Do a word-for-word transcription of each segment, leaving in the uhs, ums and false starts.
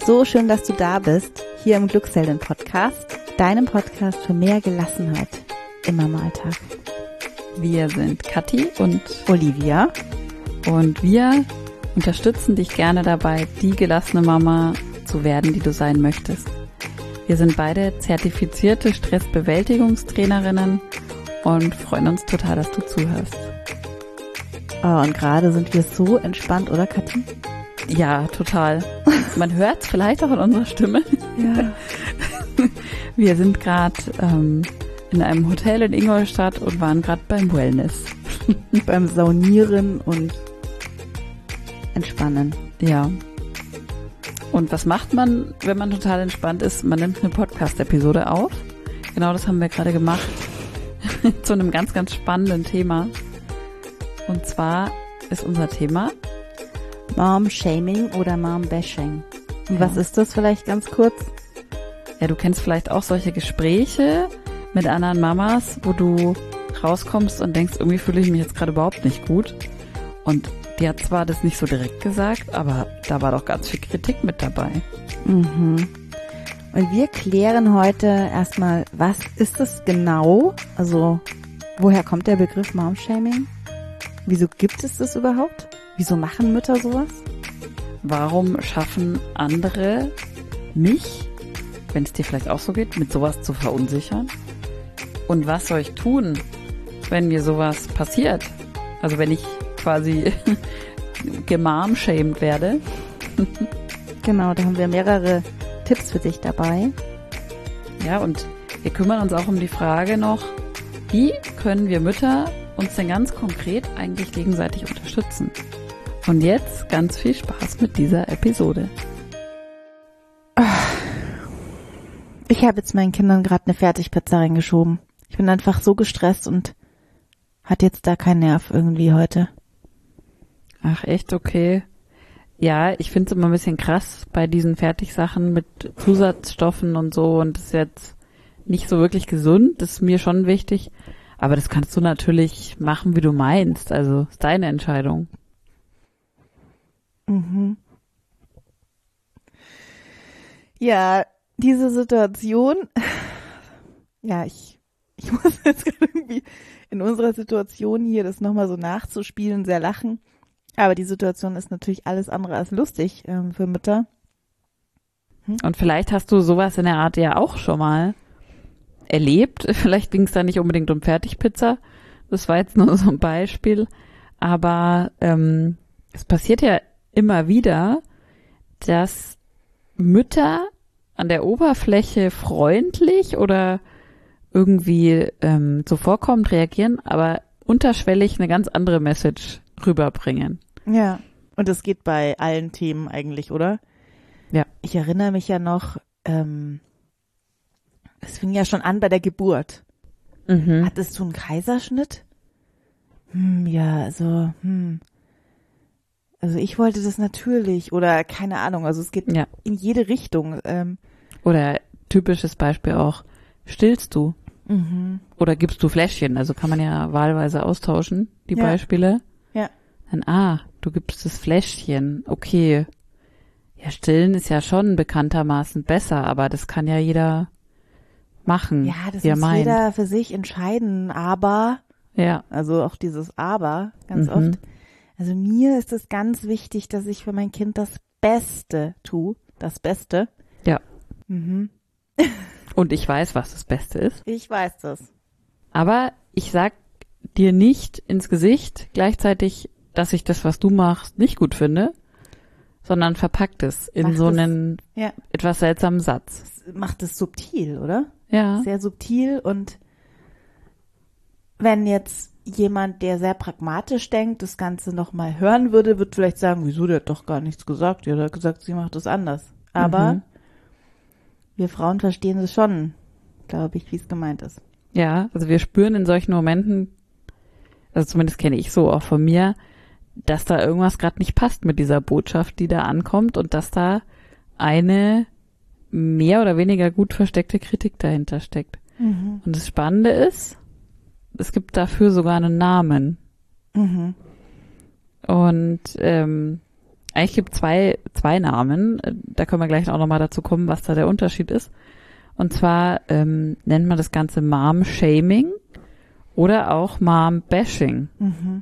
So schön, dass du da bist, hier im Glücksheldin-Podcast, deinem Podcast für mehr Gelassenheit im Mama-Alltag. Wir sind Kathi und Olivia und wir unterstützen dich gerne dabei, die gelassene Mama zu werden, die du sein möchtest. Wir sind beide zertifizierte Stressbewältigungstrainerinnen und freuen uns total, dass du zuhörst. Oh, und gerade sind wir so entspannt, oder Kathi? Ja, total. Man hört es vielleicht auch in unserer Stimme. Ja. Wir sind gerade ähm, in einem Hotel in Ingolstadt und waren gerade beim Wellness. Beim Saunieren und Entspannen. Ja. Und was macht man, wenn man total entspannt ist? Man nimmt eine Podcast-Episode auf. Genau das haben wir gerade gemacht. Zu einem ganz, ganz spannenden Thema. Und zwar ist unser Thema Mom-Shaming oder Mom-Bashing. Und Ja. was ist das vielleicht ganz kurz? Ja, du kennst vielleicht auch solche Gespräche mit anderen Mamas, wo du rauskommst und denkst, irgendwie fühle ich mich jetzt gerade überhaupt nicht gut. Und die hat zwar das nicht so direkt gesagt, aber da war doch ganz viel Kritik mit dabei. Mhm. Und wir klären heute erstmal, was ist es genau? Also, woher kommt der Begriff Mom-Shaming? Wieso gibt es das überhaupt? Wieso machen Mütter sowas? Warum schaffen andere mich, wenn es dir vielleicht auch so geht, mit sowas zu verunsichern? Und was soll ich tun, wenn mir sowas passiert? Also wenn ich quasi gemamshamed werde. Genau, da haben wir mehrere Tipps für dich dabei. Ja, und wir kümmern uns auch um die Frage noch, wie können wir Mütter uns denn ganz konkret eigentlich gegenseitig unterstützen? Und jetzt ganz viel Spaß mit dieser Episode. Ich habe jetzt meinen Kindern gerade eine Fertigpizza reingeschoben. Ich bin einfach so gestresst und hat jetzt da keinen Nerv irgendwie heute. Ach echt, okay. Ja, ich finde es immer ein bisschen krass bei diesen Fertigsachen mit Zusatzstoffen und so, und das ist jetzt nicht so wirklich gesund, das ist mir schon wichtig. Aber das kannst du natürlich machen, wie du meinst. Also ist deine Entscheidung. Mhm. Ja, diese Situation, ja, ich, ich muss jetzt gerade irgendwie in unserer Situation hier das nochmal so nachzuspielen, sehr lachen. Aber die Situation ist natürlich alles andere als lustig ähm, für Mütter. Hm? Und vielleicht hast du sowas in der Art ja auch schon mal erlebt. Vielleicht ging es da nicht unbedingt um Fertigpizza. Das war jetzt nur so ein Beispiel. Aber ähm, es passiert ja immer wieder, dass Mütter an der Oberfläche freundlich oder irgendwie ähm, zuvorkommend reagieren, aber unterschwellig eine ganz andere Message rüberbringen. Ja, und das geht bei allen Themen eigentlich, oder? Ja. Ich erinnere mich ja noch, ähm, es fing ja schon an bei der Geburt. Mhm. Hattest du einen Kaiserschnitt? Hm, ja, also, hm. Also ich wollte das natürlich oder keine Ahnung, also es geht Ja. in jede Richtung. Ähm, Oder typisches Beispiel auch, stillst du mhm. oder gibst du Fläschchen? Also kann man ja wahlweise austauschen, die Ja. Beispiele. Ja. Dann, ah, du gibst das Fläschchen, okay. Ja, stillen ist ja schon bekanntermaßen besser, aber das kann ja jeder machen, Ja, das wie er muss meint. jeder für sich entscheiden, aber, Ja, also auch dieses Aber ganz Mhm. oft. Also mir ist es ganz wichtig, dass ich für mein Kind das Beste tue, das Beste. ja. Mhm. Und ich weiß, was das Beste ist. Ich weiß das. Aber ich sag dir nicht ins Gesicht gleichzeitig, dass ich das, was du machst, nicht gut finde, sondern verpackt es in Macht so es- einen Ja, etwas seltsamen Satz. das macht es subtil, oder? Ja, Sehr subtil, und wenn jetzt jemand, der sehr pragmatisch denkt, das Ganze nochmal hören würde, wird vielleicht sagen, wieso, der hat doch gar nichts gesagt. Der hat gesagt, sie macht das anders. Aber Mhm. wir Frauen verstehen es schon, glaube ich, wie es gemeint ist. ja, also wir spüren in solchen Momenten, also zumindest kenne ich so auch von mir, dass da irgendwas gerade nicht passt mit dieser Botschaft, die da ankommt, und dass da eine mehr oder weniger gut versteckte Kritik dahinter steckt. Mhm. Und das Spannende ist, es gibt dafür sogar einen Namen. Mhm. Und ähm, eigentlich gibt es zwei, zwei Namen. da können wir gleich auch nochmal dazu kommen, was da der Unterschied ist. Und zwar ähm, nennt man das Ganze Mom-Shaming oder auch Mom-Bashing. Mhm.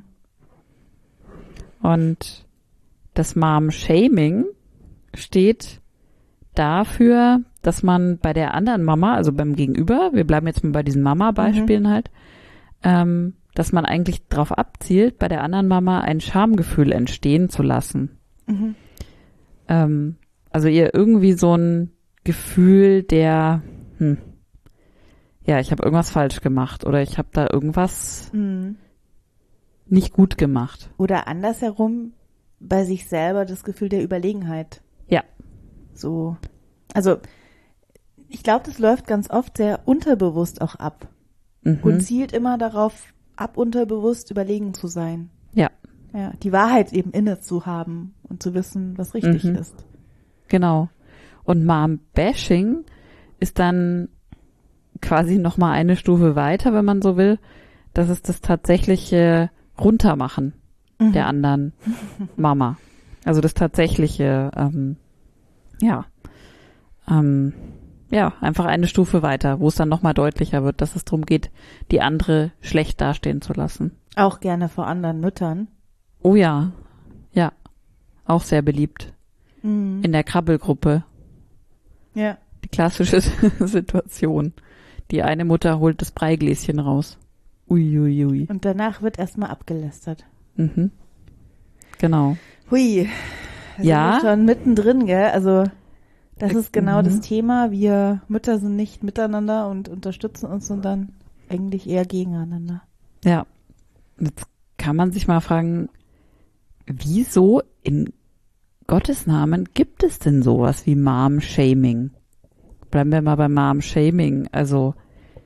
Und das Mom-Shaming steht dafür, dass man bei der anderen Mama, also beim Gegenüber, wir bleiben jetzt mal bei diesen Mama-Beispielen mhm. halt, ähm, dass man eigentlich darauf abzielt, bei der anderen Mama ein Schamgefühl entstehen zu lassen. Mhm. Ähm, also ihr irgendwie so ein Gefühl der, hm, ja, ich habe irgendwas falsch gemacht oder ich habe da irgendwas mhm. nicht gut gemacht. Oder andersherum bei sich selber das Gefühl der Überlegenheit. Ja. So, also ich glaube, das läuft ganz oft sehr unterbewusst auch ab Mhm. und zielt immer darauf ab, unterbewusst überlegen zu sein. Ja. Ja, die Wahrheit eben inne zu haben und zu wissen, was richtig Mhm. ist. Genau. Und Mom-Bashing ist dann quasi nochmal eine Stufe weiter, wenn man so will. Das ist das tatsächliche Runtermachen Mhm. der anderen Mama. Also das tatsächliche, ähm, ja, ähm, ja, einfach eine Stufe weiter, wo es dann nochmal deutlicher wird, dass es darum geht, die andere schlecht dastehen zu lassen. Auch gerne vor anderen Müttern. Oh ja, ja, auch sehr beliebt. Mhm. In der Krabbelgruppe. Ja. Die klassische Situation. Die eine Mutter holt das Breigläschen raus. Uiuiui. Ui, ui. Und danach wird erstmal abgelästert. Mhm. Genau. Hui. Da Ja. sind wir schon mittendrin, gell? Also das Äh, ist genau mhm. das Thema. Wir Mütter sind nicht miteinander und unterstützen uns, sondern eigentlich eher gegeneinander. Ja. Jetzt kann man sich mal fragen, wieso in Gottes Namen gibt es denn sowas wie Mom-Shaming? Bleiben wir mal bei Mom-Shaming. Also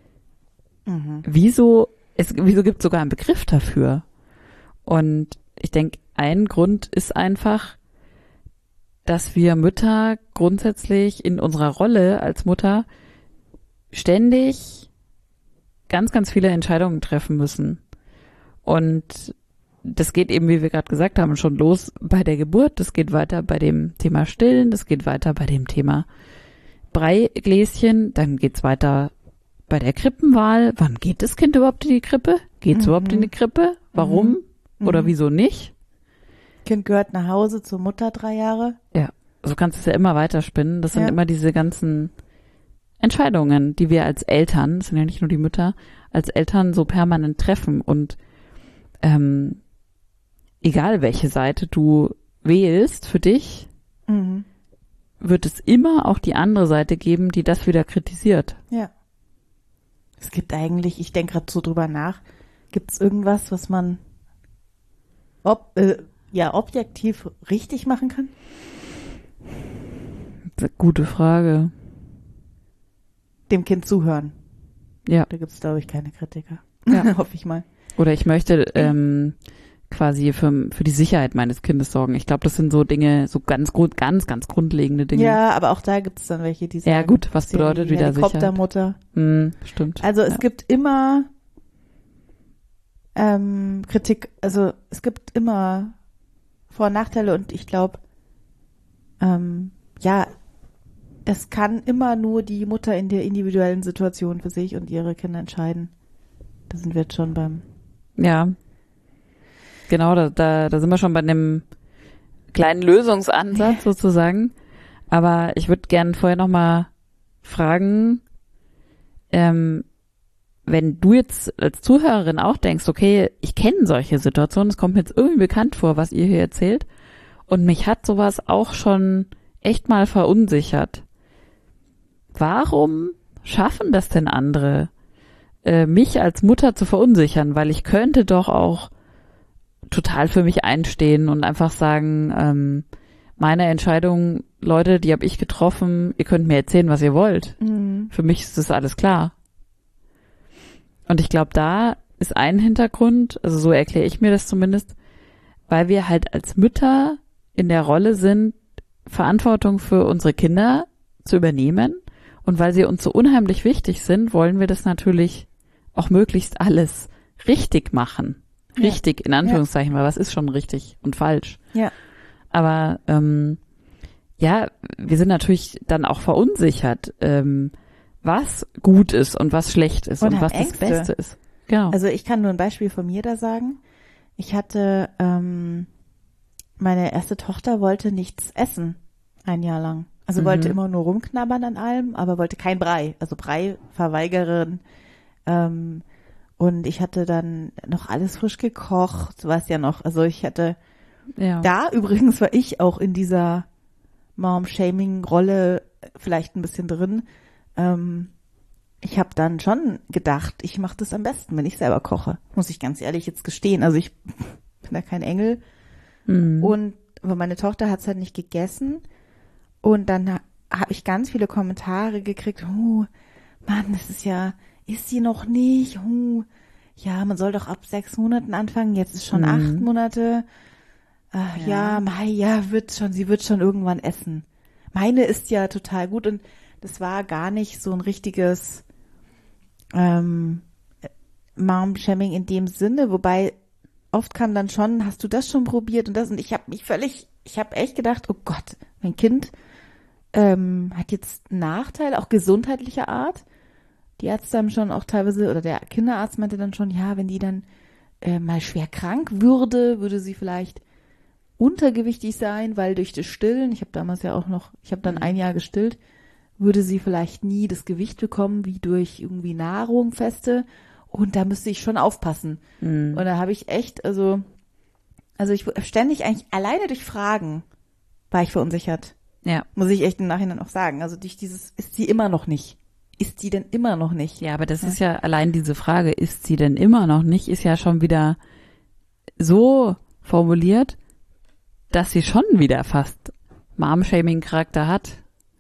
Mhm. wieso, es, wieso gibt es sogar einen Begriff dafür? Und ich denke, ein Grund ist einfach, dass wir Mütter grundsätzlich in unserer Rolle als Mutter ständig ganz, ganz viele Entscheidungen treffen müssen. Und das geht eben, wie wir gerade gesagt haben, schon los bei der Geburt. Das geht weiter bei dem Thema Stillen. Das geht weiter bei dem Thema Breigläschen. Dann geht's weiter bei der Krippenwahl. Wann geht das Kind überhaupt in die Krippe? Geht's Mhm. überhaupt in die Krippe? Warum? Mhm. Oder Mhm. wieso nicht? Kind gehört nach Hause zur Mutter drei Jahre. Ja, so kannst du es ja immer weiterspinnen. Das sind Ja. immer diese ganzen Entscheidungen, die wir als Eltern, das sind ja nicht nur die Mütter, als Eltern so permanent treffen. Und ähm, egal welche Seite du wählst für dich, Mhm. wird es immer auch die andere Seite geben, die das wieder kritisiert. Ja. Es gibt eigentlich, ich denke gerade so drüber nach, gibt es irgendwas, was man ob, äh, ja, objektiv richtig machen kann? Gute Frage. Dem Kind zuhören. Ja. Da gibt es, glaube ich, keine Kritiker. Ja. Hoffe ich mal. Oder ich möchte ähm, quasi für, für die Sicherheit meines Kindes sorgen. Ich glaube, das sind so Dinge, so ganz, grund, ganz, ganz grundlegende Dinge. Ja, aber auch da gibt es dann welche, die sagen, Ja, gut, was das ist ja bedeutet die wieder Sicherheit? Helikoptermutter. Hm, stimmt. Also es ja. gibt immer ähm, Kritik, also es gibt immer Vor- und Nachteile und ich glaube, ähm, ja, es kann immer nur die Mutter in der individuellen Situation für sich und ihre Kinder entscheiden. Da sind wir jetzt schon beim... Ja, genau, da, da, da sind wir schon bei einem kleinen Lösungsansatz sozusagen. Aber ich würde gerne vorher nochmal fragen, ähm, wenn du jetzt als Zuhörerin auch denkst, okay, ich kenne solche Situationen, es kommt mir jetzt irgendwie bekannt vor, was ihr hier erzählt, und mich hat sowas auch schon echt mal verunsichert. Warum schaffen das denn andere, äh, mich als Mutter zu verunsichern? Weil ich könnte doch auch total für mich einstehen und einfach sagen, ähm, meine Entscheidung, Leute, die habe ich getroffen, ihr könnt mir erzählen, was ihr wollt. Mhm. Für mich ist das alles klar. Und ich glaube, da ist ein Hintergrund, also so erkläre ich mir das zumindest, weil wir halt als Mütter in der Rolle sind, Verantwortung für unsere Kinder zu übernehmen. Und weil sie uns so unheimlich wichtig sind, wollen wir das natürlich auch möglichst alles richtig machen. Richtig, in Anführungszeichen, weil was ist schon richtig und falsch? Ja. Aber ähm, ja, wir sind natürlich dann auch verunsichert, ähm, was gut ist und was schlecht ist und, Und was haben das Ängste. Beste ist. Genau. Also ich kann nur ein Beispiel von mir da sagen. Ich hatte, ähm, meine erste Tochter wollte nichts essen, ein Jahr lang. Also Mhm. wollte immer nur rumknabbern an allem, aber wollte kein Brei. Also Brei verweigerin. Ähm, und ich hatte dann noch alles frisch gekocht, so was ja noch. Also ich hatte, ja. da übrigens war ich auch in dieser Mom-Shaming-Rolle vielleicht ein bisschen drin. Ähm, ich habe dann schon gedacht, ich mache das am besten, wenn ich selber koche. Muss ich ganz ehrlich jetzt gestehen. Also ich bin da kein Engel. Mhm. Und aber meine Tochter hat es halt nicht gegessen. Und dann ha, habe ich ganz viele Kommentare gekriegt. Oh, Mann, das ist ja, ist sie noch nicht? Oh, ja, man soll doch ab sechs Monaten anfangen. Jetzt ist schon Mhm. acht Monate. Ach, Ja. ja, Mai, ja, wird schon, sie wird schon irgendwann essen. Meine ist ja total gut und das war gar nicht so ein richtiges ähm, Mom-Shaming in dem Sinne, wobei oft kam dann schon, hast du das schon probiert und das und ich habe mich völlig, ich habe echt gedacht, oh Gott, mein Kind ähm, hat jetzt einen Nachteil, auch gesundheitlicher Art. Die Ärzte haben schon auch teilweise, oder der Kinderarzt meinte dann schon, ja, wenn die dann äh, mal schwer krank würde, würde sie vielleicht untergewichtig sein, weil durch das Stillen, ich habe damals ja auch noch, ich habe dann Mhm. ein Jahr gestillt, würde sie vielleicht nie das Gewicht bekommen, wie durch irgendwie Nahrung feste. Und da müsste ich schon aufpassen. Mhm. Und da habe ich echt, also, also ich ständig eigentlich alleine durch Fragen war ich verunsichert. Ja. Muss ich echt im Nachhinein auch sagen. Also durch dieses, ist sie immer noch nicht? Ist sie denn immer noch nicht? Ja, aber das Ja. ist ja allein diese Frage, ist sie denn immer noch nicht, ist ja schon wieder so formuliert, dass sie schon wieder fast Mom-Shaming-Charakter hat.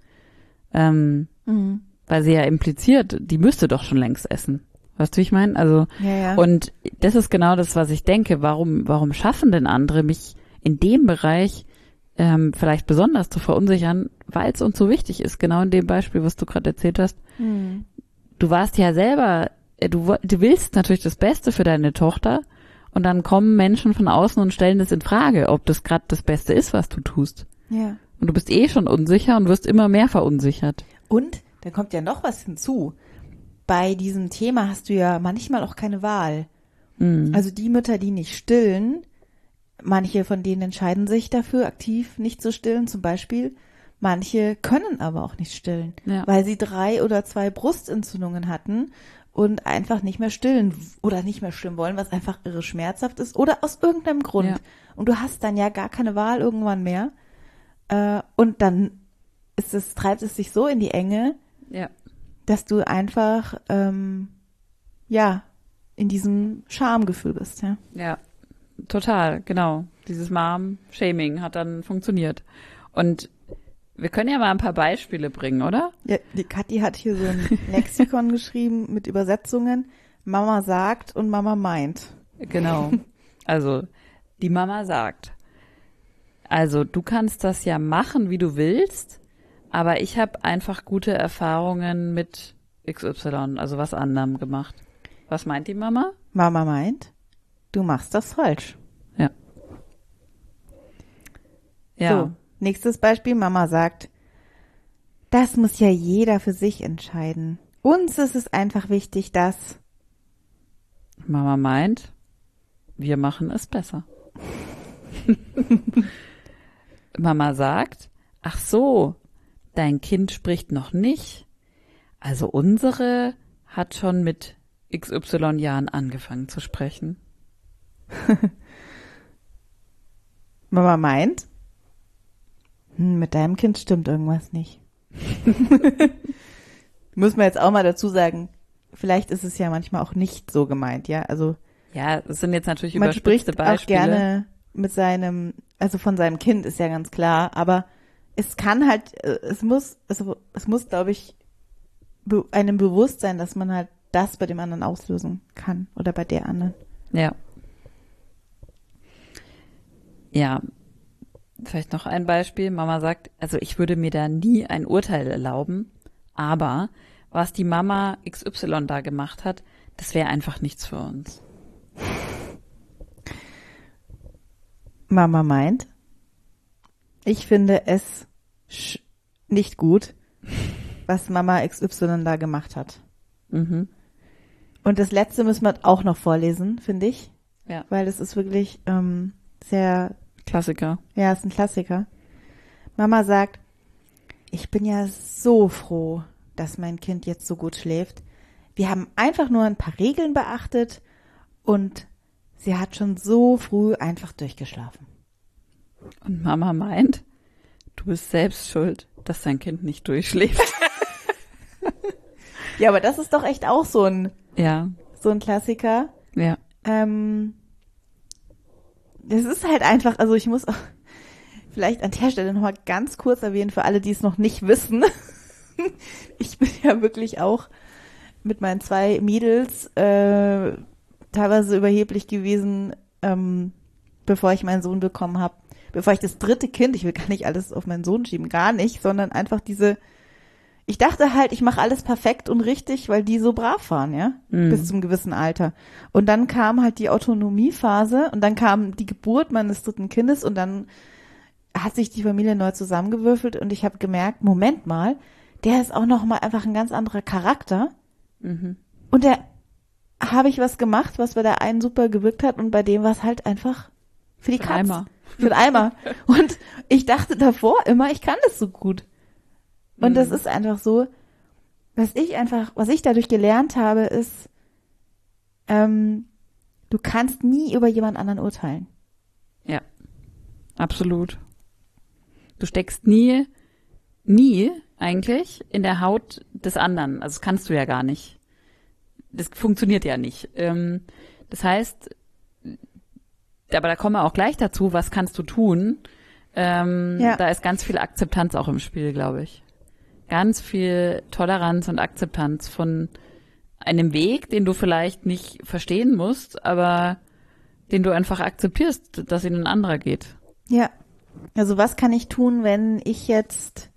Ähm, Mhm. weil sie ja impliziert, die müsste doch schon längst essen. Weißt du, wie ich meine? Also, Ja, ja. und das ist genau das, was ich denke. Warum, warum schaffen denn andere, mich in dem Bereich ähm, vielleicht besonders zu verunsichern, weil es uns so wichtig ist, genau in dem Beispiel, was du gerade erzählt hast. Mhm. Du warst ja selber, äh, du, wo- du willst natürlich das Beste für deine Tochter und dann kommen Menschen von außen und stellen das in Frage, ob das gerade das Beste ist, was du tust. Ja. Und du bist eh schon unsicher und wirst immer mehr verunsichert. Und dann kommt ja noch was hinzu. Bei diesem Thema hast du ja manchmal auch keine Wahl. Mhm. Also die Mütter, die nicht stillen, manche von denen entscheiden sich dafür, aktiv nicht zu stillen, zum Beispiel. Manche können aber auch nicht stillen, Ja. weil sie drei oder zwei Brustentzündungen hatten und einfach nicht mehr stillen oder nicht mehr stillen wollen, was einfach irre schmerzhaft ist oder aus irgendeinem Grund. Ja. Und du hast dann ja gar keine Wahl irgendwann mehr. Äh, und dann ist es, treibt es sich so in die Enge, Ja. dass du einfach, ähm, ja, in diesem Schamgefühl bist, ja. Ja, total, genau. Dieses Mom-Shaming hat dann funktioniert. Und wir können ja mal ein paar Beispiele bringen, oder? Ja, die Kathi hat hier so ein Lexikon geschrieben mit Übersetzungen. Mama sagt und Mama meint. Genau. Also, die Mama sagt, also du kannst das ja machen, wie du willst, aber ich habe einfach gute Erfahrungen mit X Y, also was anderem gemacht. Was meint die Mama? Mama meint, du machst das falsch. Ja. Ja. So, nächstes Beispiel. Mama sagt, das muss ja jeder für sich entscheiden. Uns ist es einfach wichtig, dass... Mama meint, wir machen es besser. Mama sagt, ach so, dein Kind spricht noch nicht. Also unsere hat schon mit X Y Jahren angefangen zu sprechen. Mama meint, hm, mit deinem Kind stimmt irgendwas nicht. Muss man jetzt auch mal dazu sagen, vielleicht ist es ja manchmal auch nicht so gemeint, ja. Also Ja, das sind jetzt natürlich man überspitzte spricht auch Beispiele. gerne mit seinem, also von seinem Kind ist ja ganz klar, aber es kann halt, äh, es muss, also es muss, glaube ich, be- einem bewusst sein, dass man halt das bei dem anderen auslösen kann oder bei der anderen. Ja. Ja. Vielleicht noch ein Beispiel. Mama sagt, also ich würde mir da nie ein Urteil erlauben, aber was die Mama X Y da gemacht hat, das wäre einfach nichts für uns. Mama meint, ich finde es sch- nicht gut, was Mama X Y da gemacht hat. Mhm. Und das letzte müssen wir auch noch vorlesen, finde ich. Ja. Weil das ist wirklich ähm, sehr, Klassiker. ja, ist ein Klassiker. Mama sagt, ich bin ja so froh, dass mein Kind jetzt so gut schläft. Wir haben einfach nur ein paar Regeln beachtet und sie hat schon so früh einfach durchgeschlafen. Und Mama meint, du bist selbst schuld, dass dein Kind nicht durchschläft. Ja, aber das ist doch echt auch so ein, Ja, so ein Klassiker. ja. Ähm, es ist halt einfach, also ich muss auch vielleicht an der Stelle nochmal ganz kurz erwähnen, für alle, die es noch nicht wissen. Ich bin ja wirklich auch mit meinen zwei Mädels äh, teilweise überheblich gewesen, ähm, bevor ich meinen Sohn bekommen habe. Bevor ich das dritte Kind, ich will gar nicht alles auf meinen Sohn schieben, gar nicht, sondern einfach diese, ich dachte halt, ich mache alles perfekt und richtig, weil die so brav waren, ja, Mhm. bis zum gewissen Alter. Und dann kam halt die Autonomiephase und dann kam die Geburt meines dritten Kindes und dann hat sich die Familie neu zusammengewürfelt und ich habe gemerkt, Moment mal, der ist auch noch mal einfach ein ganz anderer Charakter. Mhm. Und da habe ich was gemacht, was bei der einen super gewirkt hat und bei dem war es halt einfach für die Für Katz. Eimer. Für den Eimer. Und ich dachte davor immer, ich kann das so gut. Und Mhm. das ist einfach so, was ich einfach, was ich dadurch gelernt habe, ist, ähm, du kannst nie über jemand anderen urteilen. Ja, absolut. Du steckst nie, nie eigentlich in der Haut des anderen. Also das kannst du ja gar nicht. Das funktioniert ja nicht. Ähm, das heißt, aber da kommen wir auch gleich dazu, was kannst du tun? Ähm, Ja. Da ist ganz viel Akzeptanz auch im Spiel, glaube ich. Ganz viel Toleranz und Akzeptanz von einem Weg, den du vielleicht nicht verstehen musst, aber den du einfach akzeptierst, dass ihn ein anderer geht. Ja. Also was kann ich tun, wenn ich jetzt,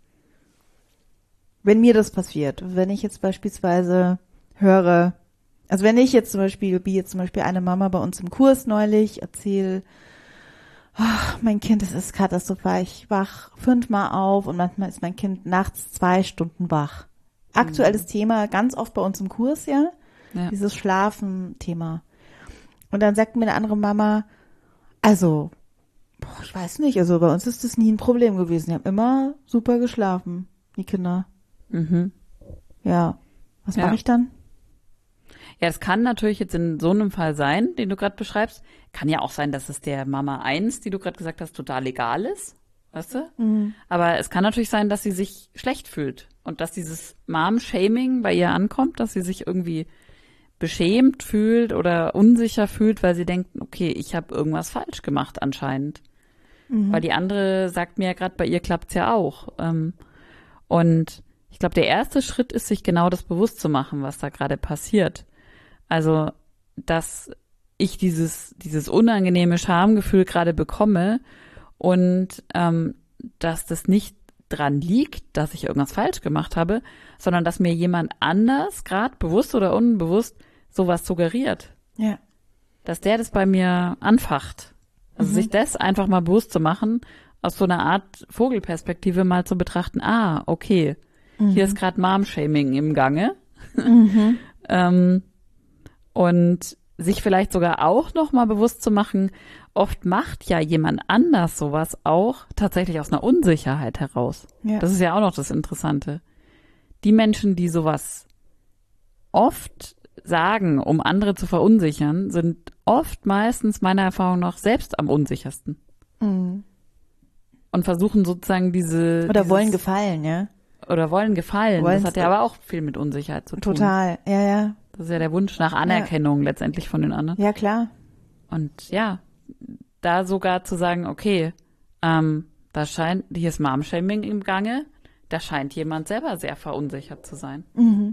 wenn mir das passiert, wenn ich jetzt beispielsweise höre, also wenn ich jetzt zum Beispiel, wie jetzt zum Beispiel eine Mama bei uns im Kurs neulich erzähle, ach, mein Kind, es ist katastrophal, ich wach fünfmal auf und manchmal ist mein Kind nachts zwei Stunden wach. Aktuelles Thema, ganz oft bei uns im Kurs, ja, Ja. dieses Schlafen-Thema. Und dann sagt mir eine andere Mama, also, boah, ich weiß nicht, also bei uns ist das nie ein Problem gewesen. Die haben immer super geschlafen, die Kinder. Mhm. Ja. Was Ja. mache ich dann? Ja, es kann natürlich jetzt in so einem Fall sein, den du gerade beschreibst. Kann ja auch sein, dass es der Mama eins, die du gerade gesagt hast, total egal ist. Weißt du? Mhm. Aber es kann natürlich sein, dass sie sich schlecht fühlt und dass dieses Mom-Shaming bei ihr ankommt, dass sie sich irgendwie beschämt fühlt oder unsicher fühlt, weil sie denkt, okay, ich habe irgendwas falsch gemacht anscheinend. Mhm. Weil die andere sagt mir ja gerade, bei ihr klappt's ja auch. Ähm, und ich glaube, der erste Schritt ist, sich genau das bewusst zu machen, was da gerade passiert. Also, dass ich dieses, dieses unangenehme Schamgefühl gerade bekomme und ähm, dass das nicht dran liegt, dass ich irgendwas falsch gemacht habe, sondern dass mir jemand anders, gerade bewusst oder unbewusst, sowas suggeriert. Ja. Dass der das bei mir anfacht. Also Mhm. sich das einfach mal bewusst zu machen, aus so einer Art Vogelperspektive mal zu betrachten, ah, okay, hier ist gerade Mom-Shaming im Gange. Mhm. ähm, und sich vielleicht sogar auch noch mal bewusst zu machen, oft macht ja jemand anders sowas auch tatsächlich aus einer Unsicherheit heraus. Ja. Das ist ja auch noch das Interessante. Die Menschen, die sowas oft sagen, um andere zu verunsichern, sind oft meistens meiner Erfahrung nach selbst am unsichersten Mhm. und versuchen sozusagen diese Oder dieses, wollen gefallen, ja. oder wollen gefallen. Wollen's- das hat ja aber auch viel mit Unsicherheit zu tun. Total. Ja, ja. Das ist ja der Wunsch nach Anerkennung letztendlich von den anderen. Ja, klar. Und ja, da sogar zu sagen, okay, ähm, da scheint, hier ist Mom-Shaming im Gange, da scheint jemand selber sehr verunsichert zu sein. Mhm.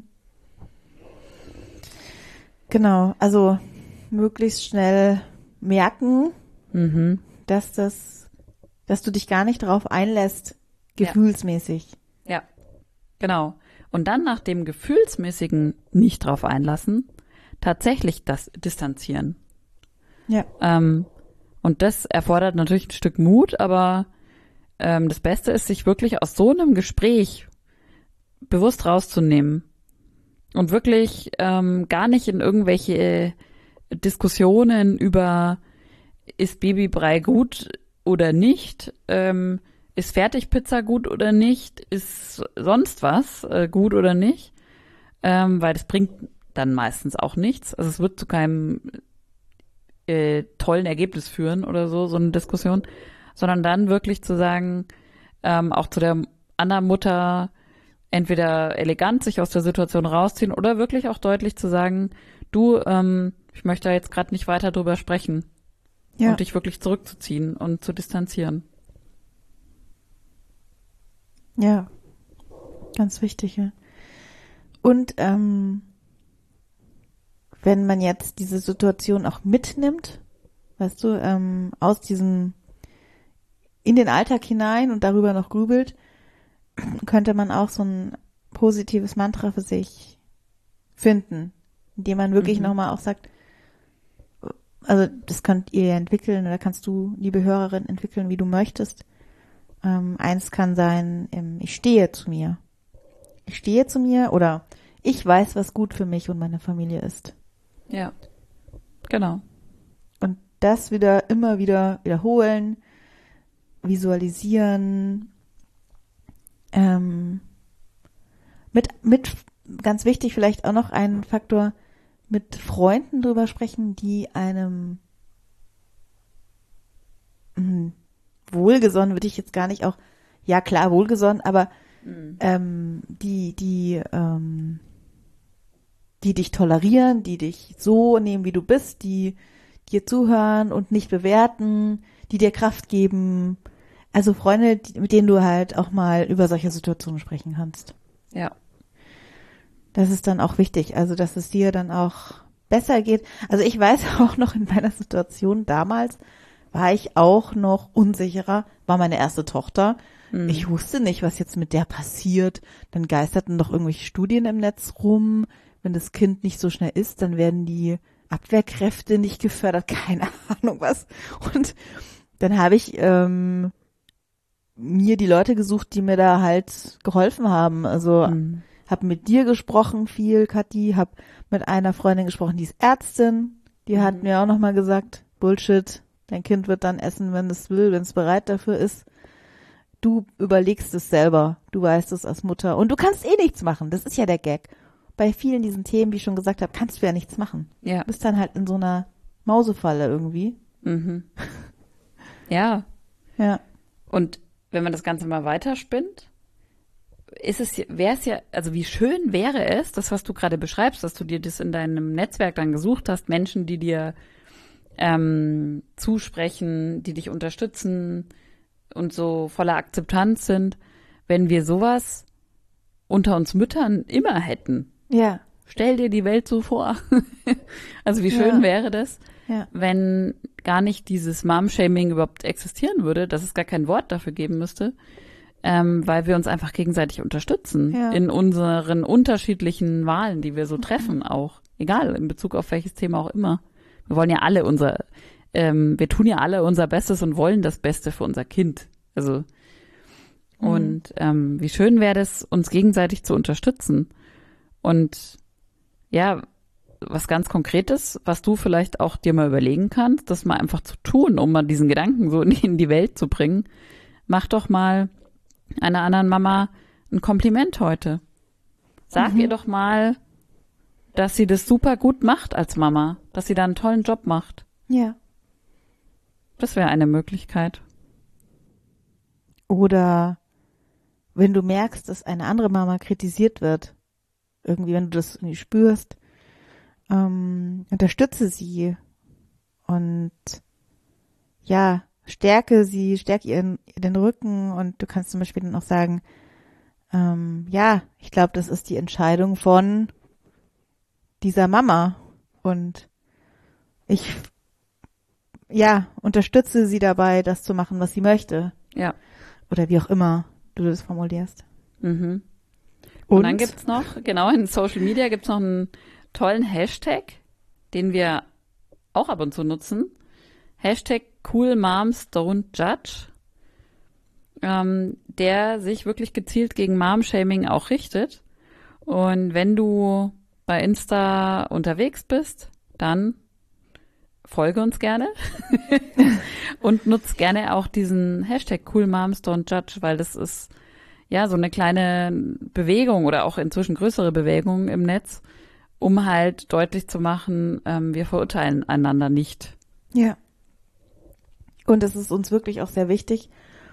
Genau. Also möglichst schnell merken, Mhm. dass das, dass du dich gar nicht darauf einlässt, Ja. gefühlsmäßig. Ja, genau. Und dann nach dem gefühlsmäßigen nicht drauf einlassen, tatsächlich das ähm, das Beste ist, sich wirklich aus so einem Gespräch bewusst rauszunehmen und wirklich ähm, gar nicht in irgendwelche Diskussionen über ist Babybrei gut oder nicht, ähm, ist Fertigpizza gut oder nicht, ist sonst was äh, gut oder nicht, ähm, weil das bringt dann meistens auch nichts. Also es wird zu keinem äh, tollen Ergebnis führen oder so, so eine Diskussion, sondern dann wirklich zu sagen, ähm, auch zu der anderen Mutter, entweder elegant sich aus der Situation rausziehen oder wirklich auch deutlich zu sagen, du, ähm, ich möchte da jetzt gerade nicht weiter drüber sprechen. Ja. Und dich wirklich zurückzuziehen und zu distanzieren. Ja, ganz wichtig. Ja. Und ähm, wenn man jetzt diese Situation auch mitnimmt, weißt du, ähm, aus diesem in den Alltag hinein und darüber noch grübelt, könnte man auch so ein positives Mantra für sich finden, indem man wirklich mhm. nochmal auch sagt, also das könnt ihr entwickeln oder kannst du, liebe Hörerin, entwickeln, wie du möchtest. Ähm, eins kann sein, ähm, ich stehe zu mir. Ich stehe zu mir oder ich weiß, was gut für mich und meine Familie ist. Ja, genau. Und das wieder, immer wieder wiederholen, visualisieren, ähm, mit, mit, ganz wichtig vielleicht auch noch ein Faktor, mit Freunden drüber sprechen, die einem mh, wohlgesonnen, würde ich jetzt gar nicht auch, ja klar, wohlgesonnen, aber mhm. ähm, die, die, ähm, die dich tolerieren, die dich so nehmen, wie du bist, die dir zuhören und nicht bewerten, die dir Kraft geben. Also Freunde, die, mit denen du halt auch mal über solche Situationen sprechen kannst. Ja. Das ist dann auch wichtig, also dass es dir dann auch besser geht. Also ich weiß auch noch in meiner Situation damals, war ich auch noch unsicherer, war meine erste Tochter. Mhm. Ich wusste nicht, was jetzt mit der passiert. Dann geisterten doch irgendwelche Studien im Netz rum. Wenn das Kind nicht so schnell ist, dann werden die Abwehrkräfte nicht gefördert. Keine Ahnung was. Und dann habe ich ähm, mir die Leute gesucht, die mir da halt geholfen haben. Also mhm. Hab mit dir gesprochen viel, Kathi, hab mit einer Freundin gesprochen, die ist Ärztin, die mhm. hat mir auch nochmal gesagt, Bullshit, dein Kind wird dann essen, wenn es will, wenn es bereit dafür ist. Du überlegst es selber, du weißt es als Mutter und du kannst eh nichts machen, das ist ja der Gag. Bei vielen diesen Themen, wie ich schon gesagt habe, kannst du ja nichts machen. Ja. Du bist dann halt in so einer Mausefalle irgendwie. Mhm. Ja. Ja. Und wenn man das Ganze mal weiterspinnt, ist es, wäre es ja, also wie schön wäre es, das, was du gerade beschreibst, dass du dir das in deinem Netzwerk dann gesucht hast, Menschen, die dir ähm, zusprechen, die dich unterstützen und so voller Akzeptanz sind, wenn wir sowas unter uns Müttern immer hätten. Ja. Stell dir die Welt so vor. Also wie schön ja. wäre das, ja. wenn gar nicht dieses Mom-Shaming überhaupt existieren würde, dass es gar kein Wort dafür geben müsste. Ähm, weil wir uns einfach gegenseitig unterstützen ja. in unseren unterschiedlichen Wahlen, die wir so treffen auch. Egal, in Bezug auf welches Thema auch immer. Wir wollen ja alle unser, ähm, wir tun ja alle unser Bestes und wollen das Beste für unser Kind. Also, mhm. und ähm, wie schön wäre es, uns gegenseitig zu unterstützen. Und ja, was ganz Konkretes, was du vielleicht auch dir mal überlegen kannst, das mal einfach zu tun, um mal diesen Gedanken so in die Welt zu bringen. Mach doch mal einer anderen Mama ein Kompliment heute. Sag mhm. ihr doch mal, dass sie das super gut macht als Mama, dass sie da einen tollen Job macht. Ja. Das wäre eine Möglichkeit. Oder wenn du merkst, dass eine andere Mama kritisiert wird, irgendwie, wenn du das irgendwie spürst, ähm, unterstütze sie und ja, stärke sie, stärke ihren den Rücken und du kannst zum Beispiel dann auch sagen, ähm, ja, ich glaube, das ist die Entscheidung von dieser Mama und ich, ja, unterstütze sie dabei, das zu machen, was sie möchte. Ja. Oder wie auch immer du das formulierst. Mhm. Und, und dann gibt's noch, genau, in Social Media gibt's noch einen tollen Hashtag, den wir auch ab und zu nutzen. Hashtag Cool Moms Don't Judge. ähm, der sich wirklich gezielt gegen Mom-Shaming auch richtet. Und wenn du bei Insta unterwegs bist, dann folge uns gerne und nutz gerne auch diesen Hashtag CoolMomsDon'tJudge, weil das ist ja so eine kleine Bewegung oder auch inzwischen größere Bewegung im Netz, um halt deutlich zu machen, ähm, wir verurteilen einander nicht. Ja. Und es ist uns wirklich auch sehr wichtig.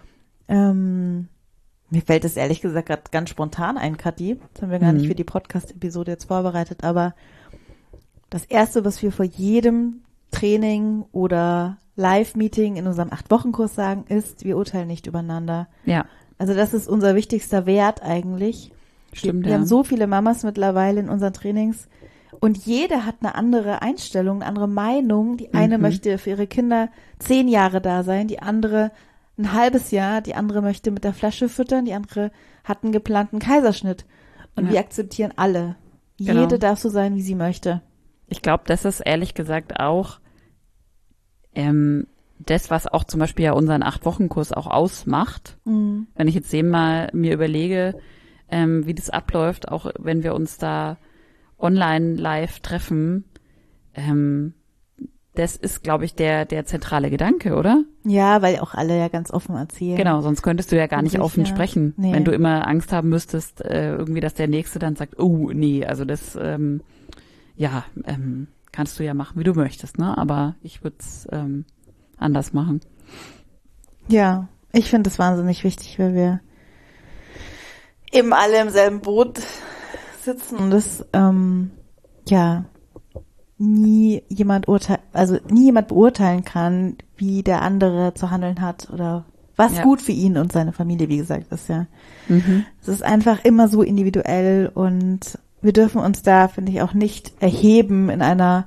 Ähm, mir fällt es ehrlich gesagt gerade ganz spontan ein, Kathi. Das haben wir gar Mhm. nicht für die Podcast-Episode jetzt vorbereitet, aber das Erste, was wir vor jedem Training oder Live-Meeting in unserem Acht-Wochen-Kurs sagen, ist, wir urteilen nicht übereinander. Ja, Also das ist unser wichtigster Wert eigentlich. stimmt, Wir, wir ja. haben so viele Mamas mittlerweile in unseren Trainings und jede hat eine andere Einstellung, eine andere Meinung. Die eine Mhm. möchte für ihre Kinder zehn Jahre da sein, die andere ein halbes Jahr, die andere möchte mit der Flasche füttern, die andere hat einen geplanten Kaiserschnitt. Und Ja. wir akzeptieren alle. Genau. Jede darf so sein, wie sie möchte. Ich glaube, das ist ehrlich gesagt auch ähm, das, was auch zum Beispiel ja unseren Acht-Wochen-Kurs auch ausmacht. Mhm. Wenn ich jetzt eben mal mir überlege, ähm, wie das abläuft, auch wenn wir uns da online live treffen, ähm, das ist, glaube ich, der der zentrale Gedanke, oder? Ja, weil auch alle ja ganz offen erzählen. Genau, sonst könntest du ja gar nicht Sicher. offen sprechen, Nee. wenn du immer Angst haben müsstest, äh, irgendwie, dass der Nächste dann sagt, oh, nee, also das, ähm, ja, ähm, kannst du ja machen, wie du möchtest, ne? Aber ich würde es ähm, anders machen. Ja, ich finde es wahnsinnig wichtig, weil wir eben alle im selben Boot sitzen und es ähm, ja nie jemand urteil, also nie jemand beurteilen kann, wie der andere zu handeln hat oder was Ja. gut für ihn und seine Familie, wie gesagt, ist ja. Mhm. Es ist einfach immer so individuell und wir dürfen uns da, finde ich, auch nicht erheben in einer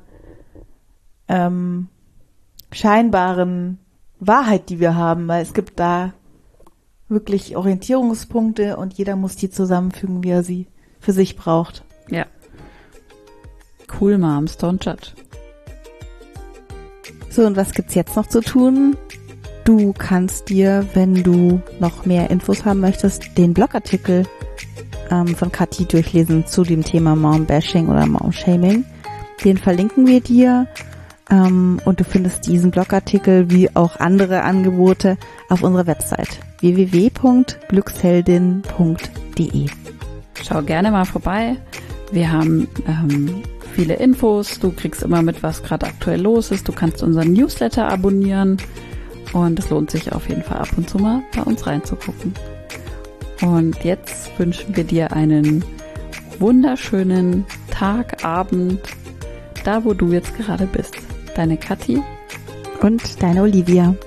ähm, scheinbaren Wahrheit, die wir haben, weil es gibt da wirklich Orientierungspunkte und jeder muss die zusammenfügen, wie er sie für sich braucht. Ja. Cool Moms, don't judge. So, und was gibt's jetzt noch zu tun? Du kannst dir, wenn du noch mehr Infos haben möchtest, den Blogartikel ähm, von Kathi durchlesen zu dem Thema Mom-Bashing oder Mom-Shaming. Den verlinken wir dir. Ähm, und du findest diesen Blogartikel wie auch andere Angebote auf unserer Website w w w punkt glücksheldin punkt d e. Schau gerne mal vorbei. Wir haben ähm, viele Infos. Du kriegst immer mit, was gerade aktuell los ist. Du kannst unseren Newsletter abonnieren. Und es lohnt sich auf jeden Fall ab und zu mal bei uns reinzugucken. Und jetzt wünschen wir dir einen wunderschönen Tag, Abend, da wo du jetzt gerade bist. Deine Kathi Und deine Olivia.